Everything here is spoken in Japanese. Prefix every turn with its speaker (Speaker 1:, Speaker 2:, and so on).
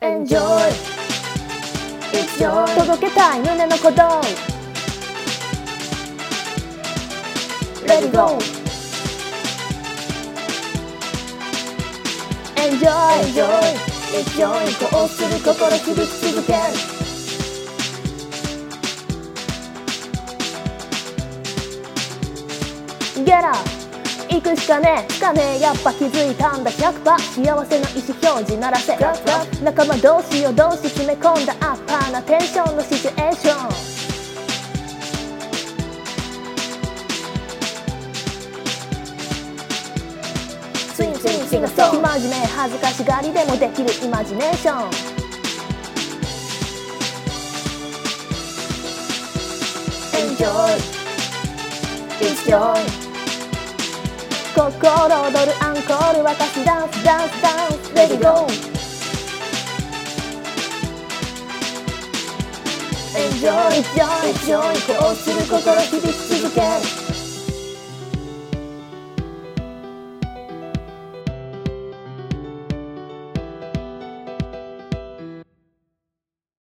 Speaker 1: Enjoy It's joy 届けたい胸の鼓動 Let it go Enjoy It's joy こうする心響き続けるゲラ行くしかねえやっぱ気づいたんだ 100% 幸せの意思表示鳴らせ仲間同士を同士詰め込んだアッパーなテンションのシチュエーションスイングそう生真面目恥ずかしがりでもできるイマジネーションEnjoy It's joy心躍るアンコール私ダンスレディゴー Enjoy こうする心響き続ける